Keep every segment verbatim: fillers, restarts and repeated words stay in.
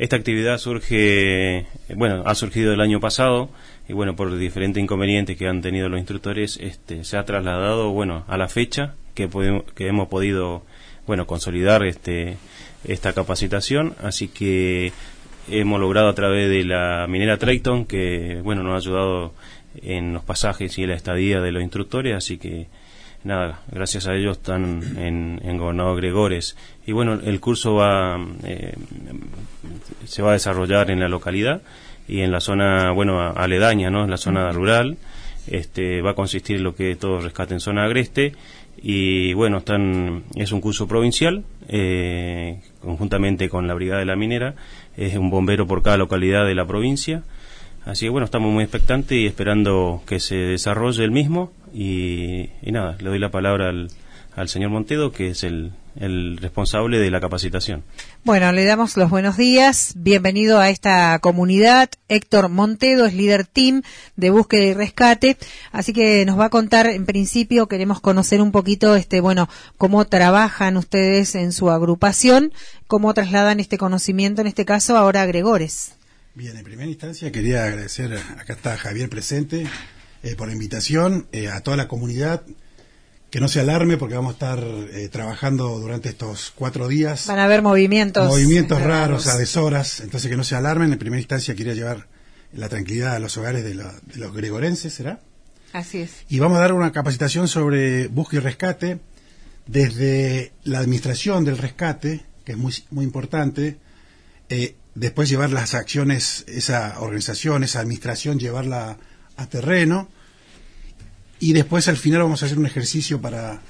esta actividad surge, bueno, ha surgido el año pasado y bueno, por diferentes inconvenientes que han tenido los instructores, este, se ha trasladado, bueno, a la fecha que, podemos, que hemos podido, bueno, consolidar este, esta capacitación, así que hemos logrado a través de la minera Trayton, que, bueno, nos ha ayudado en los pasajes y la estadía de los instructores, así que nada, gracias a ellos están en, en Gobernador Gregores. Y bueno, el curso va eh, se va a desarrollar en la localidad y en la zona, bueno, aledaña, ¿no? En la zona rural. Este va a consistir en lo que es todo rescate en zona agreste y bueno, están es un curso provincial eh, conjuntamente con la Brigada de la Minera, es un bombero por cada localidad de la provincia. Así que bueno, estamos muy expectantes y esperando que se desarrolle el mismo y, y nada, le doy la palabra al, al señor Montedo, que es el, el responsable de la capacitación. Bueno, le damos los buenos días, bienvenido a esta comunidad. Héctor Montedo es líder team de búsqueda y rescate, así que nos va a contar, en principio queremos conocer un poquito, este, bueno, cómo trabajan ustedes en su agrupación, cómo trasladan este conocimiento, en este caso ahora a Gregores. Bien, en primera instancia quería agradecer, acá está Javier presente, eh, por la invitación, eh, a toda la comunidad, que no se alarme porque vamos a estar eh, trabajando durante estos cuatro días. Van a haber movimientos. Movimientos raros, a deshoras, entonces que no se alarmen. En primera instancia quería llevar la tranquilidad a los hogares de, la, de los gregorenses, ¿será? Así es. Y vamos a dar una capacitación sobre búsqueda y rescate, desde la administración del rescate, que es muy, muy importante, eh, después llevar las acciones, esa organización, esa administración, llevarla a terreno, y después al final vamos a hacer un ejercicio para,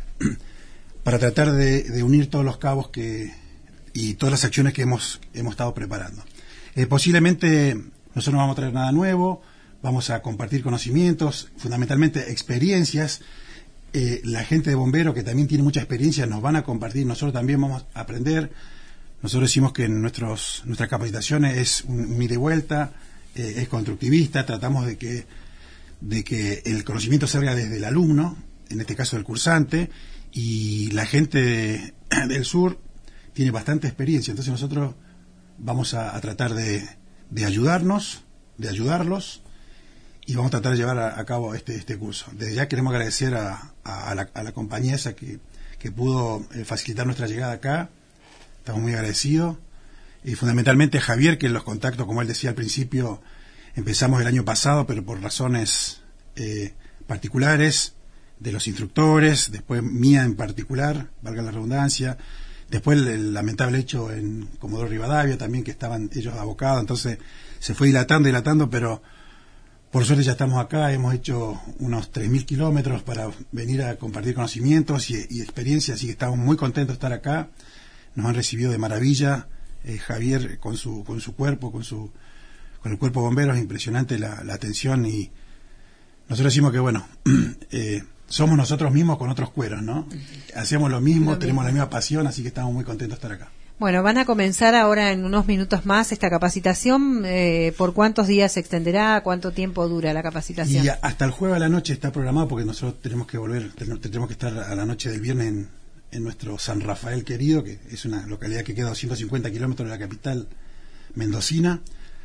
para tratar de, de unir todos los cabos que y todas las acciones que hemos, hemos estado preparando. Eh, posiblemente nosotros no vamos a traer nada nuevo, vamos a compartir conocimientos, fundamentalmente experiencias. Eh, la gente de bomberos, que también tiene mucha experiencia, nos van a compartir, nosotros también vamos a aprender. Nosotros decimos que en nuestros, nuestras capacitaciones es un, un ida y vuelta, eh, es constructivista, tratamos de que, de que el conocimiento salga desde el alumno, en este caso del cursante, y la gente de, del sur tiene bastante experiencia, entonces nosotros vamos a, a tratar de, de ayudarnos, de ayudarlos, y vamos a tratar de llevar a, a cabo este, este curso. Desde ya queremos agradecer a, a, a, la, a la compañía esa que, que pudo eh, facilitar nuestra llegada acá. Estamos muy agradecidos. Y fundamentalmente Javier, que en los contactos, como él decía al principio, empezamos el año pasado, pero por razones eh, particulares de los instructores, después mía en particular, valga la redundancia, después el, el lamentable hecho en Comodoro Rivadavia también, que estaban ellos abocados, entonces se fue dilatando, dilatando, pero por suerte ya estamos acá, hemos hecho unos tres mil kilómetros para venir a compartir conocimientos y, y experiencias, así que estamos muy contentos de estar acá. Nos han recibido de maravilla, eh, Javier con su con su cuerpo, con su con el cuerpo de bomberos, impresionante la, la atención, y nosotros decimos que bueno, eh, somos nosotros mismos con otros cueros, ¿no? Hacemos lo mismo, lo tenemos mismo. La misma pasión, así que estamos muy contentos de estar acá. Bueno, van a comenzar ahora en unos minutos más esta capacitación. Eh, ¿Por cuántos días se extenderá? ¿Cuánto tiempo dura la capacitación? Y hasta el jueves a la noche está programado, porque nosotros tenemos que volver, tenemos que estar a la noche del viernes en en nuestro San Rafael querido, que es una localidad que queda a doscientos cincuenta kilómetros de la capital mendocina.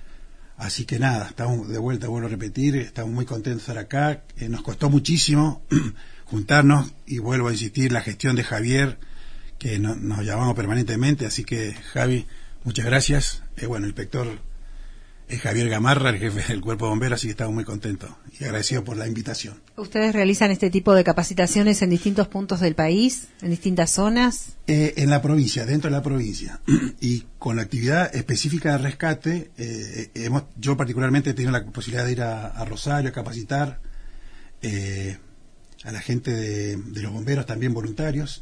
Así que nada, estamos de vuelta, vuelvo a repetir, estamos muy contentos de estar acá. Eh, nos costó muchísimo juntarnos, y vuelvo a insistir, la gestión de Javier, que no, nos llamamos permanentemente, así que Javi, muchas gracias. Eh, bueno, el inspector es Javier Gamarra, el jefe del Cuerpo de Bomberos, así que estamos muy contentos y agradecidos por la invitación. ¿Ustedes realizan este tipo de capacitaciones en distintos puntos del país, en distintas zonas? Eh, en la provincia, dentro de la provincia, y con la actividad específica de rescate, eh, hemos, yo particularmente he tenido la posibilidad de ir a, a Rosario a capacitar eh, a la gente de, de los bomberos, también voluntarios,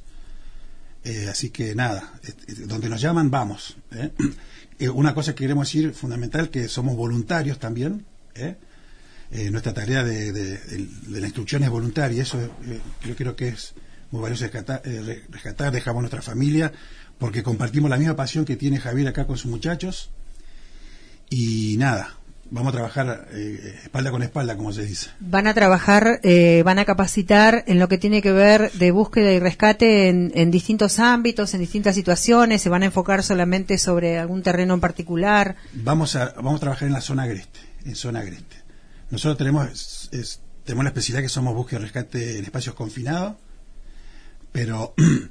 eh, así que nada, eh, donde nos llaman vamos, ¿eh? Eh, una cosa que queremos decir fundamental, que somos voluntarios también, ¿eh? Eh, nuestra tarea de, de, de, de la instrucción es voluntaria, eso eh, yo creo que es muy valioso rescatar, eh, rescatar, dejamos nuestra familia, porque compartimos la misma pasión que tiene Javier acá con sus muchachos, y nada, vamos a trabajar eh, espalda con espalda, como se dice. Van a trabajar, eh, van a capacitar en lo que tiene que ver de búsqueda y rescate en, en distintos ámbitos, en distintas situaciones. ¿Se van a enfocar solamente sobre algún terreno en particular? Vamos a vamos a trabajar en la zona agreste, en zona agreste. Nosotros tenemos es, es, tenemos la especialidad que somos búsqueda y rescate en espacios confinados, pero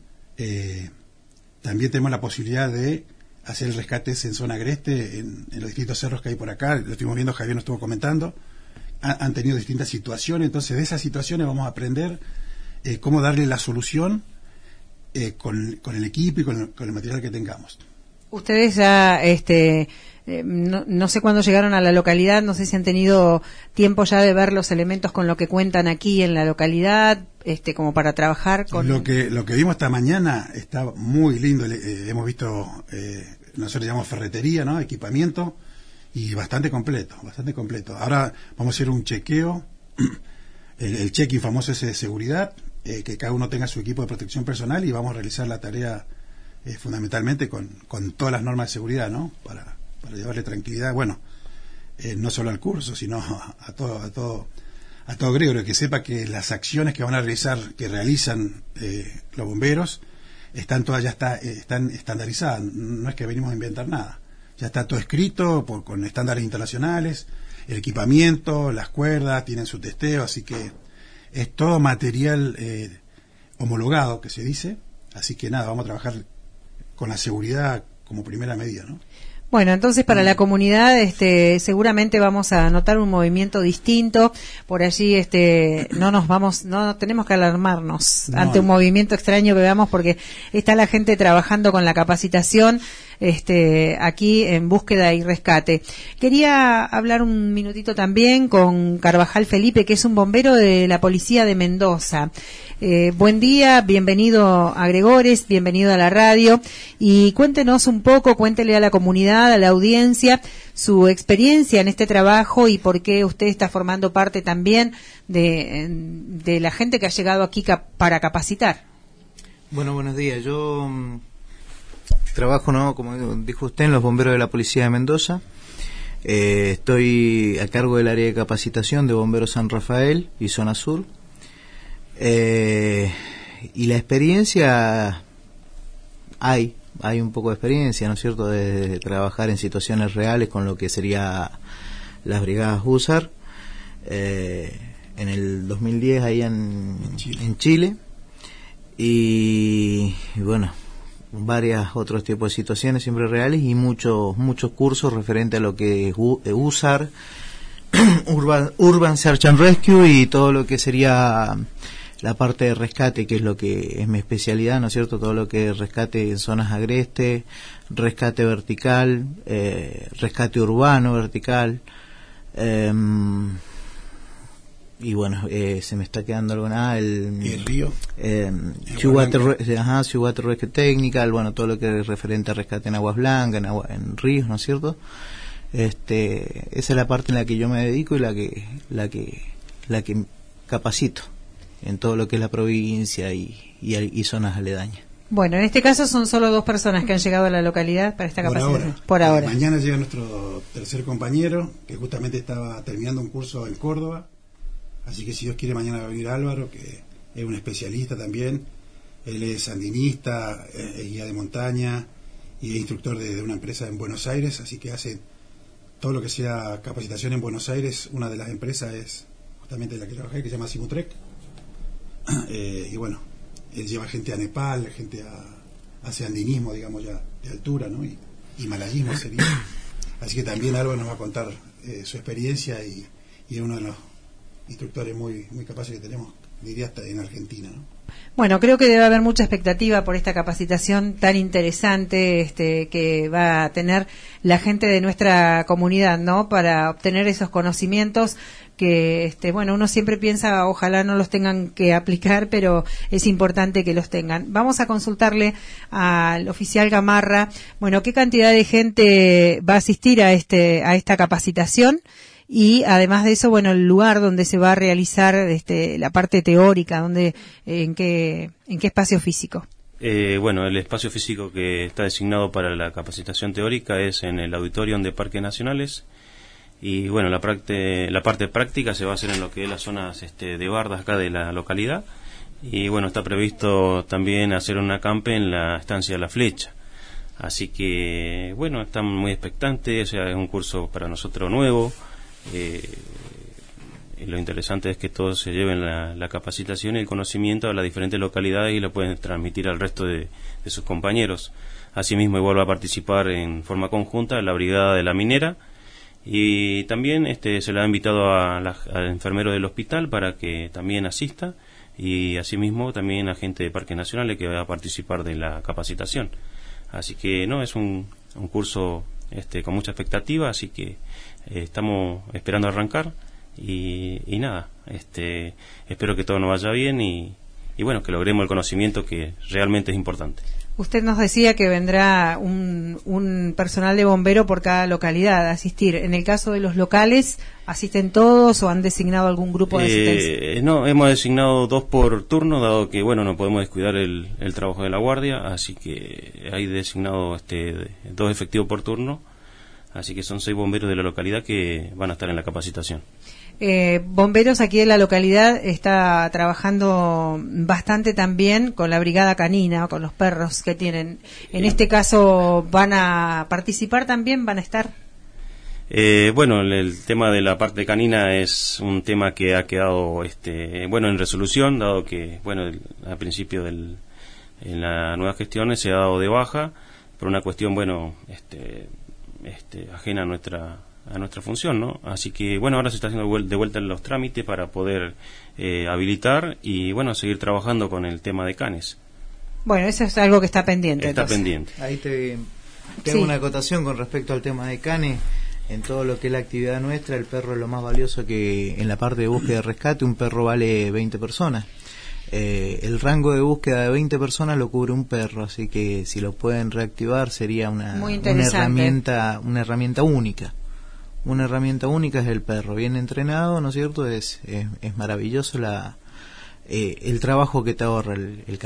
eh, también tenemos la posibilidad de hacer el rescate en zona agreste, en, en los distintos cerros que hay por acá. Lo estuvimos viendo, Javier nos estuvo comentando. Ha, han tenido distintas situaciones, entonces de esas situaciones vamos a aprender eh, cómo darle la solución eh, con, con el equipo y con el, con el material que tengamos. Ustedes ya, este, eh, no, no sé cuándo llegaron a la localidad, no sé si han tenido tiempo ya de ver los elementos con lo que cuentan aquí en la localidad, este, como para trabajar con... Lo que lo que vimos esta mañana está muy lindo. Eh, hemos visto, eh, nosotros llamamos ferretería, ¿no? Equipamiento, y bastante completo, bastante completo. Ahora vamos a hacer un chequeo, el, el check-in famoso ese de seguridad, eh, que cada uno tenga su equipo de protección personal, y vamos a realizar la tarea eh, fundamentalmente con, con todas las normas de seguridad, ¿no? Para, para llevarle tranquilidad, bueno, eh, no solo al curso, sino a, a todo, a todo, a todo Gregorio, que sepa que las acciones que van a realizar, que realizan eh, los bomberos, están todas ya está, eh, están estandarizadas. No es que venimos a inventar nada, ya está todo escrito por, con estándares internacionales, el equipamiento, las cuerdas tienen su testeo, así que es todo material eh, homologado, que se dice. Así que nada, vamos a trabajar con la seguridad como primera medida, ¿no? Bueno, entonces para la comunidad, este, seguramente vamos a notar un movimiento distinto. Por allí, este, no nos vamos, no tenemos que alarmarnos no. ante un movimiento extraño que veamos, porque está la gente trabajando con la capacitación, este, aquí en búsqueda y rescate. Quería hablar un minutito también con Carvajal Felipe, que es un bombero de la policía de Mendoza. Eh, buen día, bienvenido a Gregores, bienvenido a la radio, y cuéntenos un poco, cuéntele a la comunidad, a la audiencia, su experiencia en este trabajo y por qué usted está formando parte también de, de la gente que ha llegado aquí cap- para capacitar. Bueno, buenos días. Yo um, trabajo, ¿no?, como dijo usted, en los bomberos de la policía de Mendoza. Eh, estoy a cargo del área de capacitación de Bomberos San Rafael y Zona Sur. Eh, y la experiencia, hay, hay un poco de experiencia, ¿no es cierto?, de, de trabajar en situaciones reales con lo que sería las brigadas Husar, eh, en el dos mil diez ahí en, en Chile, en Chile y, y bueno, varias otros tipos de situaciones siempre reales y muchos muchos cursos referente a lo que es Husar, Urban, Urban Search and Rescue y todo lo que sería la parte de rescate, que es lo que es mi especialidad, ¿no es cierto? Todo lo que es rescate en zonas agrestes, rescate vertical, eh, rescate urbano vertical, eh, y bueno, eh, se me está quedando algo nada, el, ¿Y el río? Eh, Seawater, ajá, Seawater Rescue Technical, bueno, todo lo que es referente a rescate en aguas blancas, en, agua, en ríos, ¿no es cierto? Este, esa es la parte en la que yo me dedico y la que, la que, la que capacito en todo lo que es la provincia y, y, y zonas aledañas. Bueno, en este caso son solo dos personas que han llegado a la localidad para esta Por capacitación. ahora. Por ahora. Mañana llega nuestro tercer compañero, que justamente estaba terminando un curso en Córdoba. Así que si Dios quiere, mañana va a venir Álvaro, que es un especialista también. Él es andinista, es guía de montaña y es instructor de, de una empresa en Buenos Aires, así que hace todo lo que sea capacitación en Buenos Aires. Una de las empresas es justamente la que trabajé, que se llama Simutrek. Eh, y bueno, él lleva gente a Nepal, gente a, hace andinismo, digamos, ya de altura, ¿no? Y himalayismo sería. Así que también Álvaro nos va a contar eh, su experiencia y, y es uno de los instructores muy muy capaces que tenemos, diría, hasta en Argentina, ¿no? Bueno, creo que debe haber mucha expectativa por esta capacitación tan interesante este, que va a tener la gente de nuestra comunidad, ¿no?, para obtener esos conocimientos que, este, bueno, uno siempre piensa, ojalá no los tengan que aplicar, pero es importante que los tengan. Vamos a consultarle al oficial Gamarra, bueno, qué cantidad de gente va a asistir a este a esta capacitación. Y además de eso, bueno, el lugar donde se va a realizar este, la parte teórica, donde, en qué, en qué espacio físico. Eh, bueno, el espacio físico que está designado para la capacitación teórica es en el Auditorium de Parques Nacionales, y bueno, la, parte, la parte práctica se va a hacer en lo que es las zonas este, de bardas acá de la localidad, y bueno, está previsto también hacer un acampe en la estancia de La Flecha. Así que, bueno, están muy expectantes, o sea, es un curso para nosotros nuevo. Eh, y lo interesante es que todos se lleven la, la capacitación y el conocimiento a las diferentes localidades y lo pueden transmitir al resto de, de sus compañeros. Asimismo, igual va a participar en forma conjunta la Brigada de la Minera, y también este, se le ha invitado a la, al enfermero del hospital para que también asista, y asimismo también a gente de Parques Nacionales que va a participar de la capacitación. Así que no, es un, un curso este, con mucha expectativa, así que eh, estamos esperando arrancar y, y nada, este, espero que todo nos vaya bien y, y bueno, que logremos el conocimiento que realmente es importante. Usted nos decía que vendrá un, un personal de bombero por cada localidad a asistir. En el caso de los locales, ¿asisten todos o han designado algún grupo de asistencia? Eh, no, hemos designado dos por turno, dado que bueno, no podemos descuidar el, el trabajo de la guardia, así que hay designado este, dos efectivos por turno, así que son seis bomberos de la localidad que van a estar en la capacitación. Eh, bomberos aquí en la localidad está trabajando bastante también con la brigada canina, con los perros que tienen. En eh, este caso, ¿van a participar también? ¿Van a estar? Eh, bueno, el, el tema de la parte canina es un tema que ha quedado, este, bueno, en resolución, dado que, bueno, el, al principio del, en la nueva gestión se ha dado de baja por una cuestión, bueno, este, este, ajena a nuestra a nuestra función, ¿no? Así que, bueno, ahora se está haciendo de vuelta en los trámites para poder eh, habilitar y, bueno, seguir trabajando con el tema de canes. Bueno, eso es algo que está pendiente. Está entonces. pendiente. Ahí te tengo sí. una acotación con respecto al tema de canes. En todo lo que es la actividad nuestra, el perro es lo más valioso que en la parte de búsqueda y rescate. Un perro vale veinte personas. Eh, el rango de búsqueda de veinte personas lo cubre un perro, así que si lo pueden reactivar sería una, una herramienta una herramienta única. Una herramienta única es el perro, bien entrenado, ¿no es cierto? Es, es, es maravilloso la eh, el trabajo que te ahorra el, el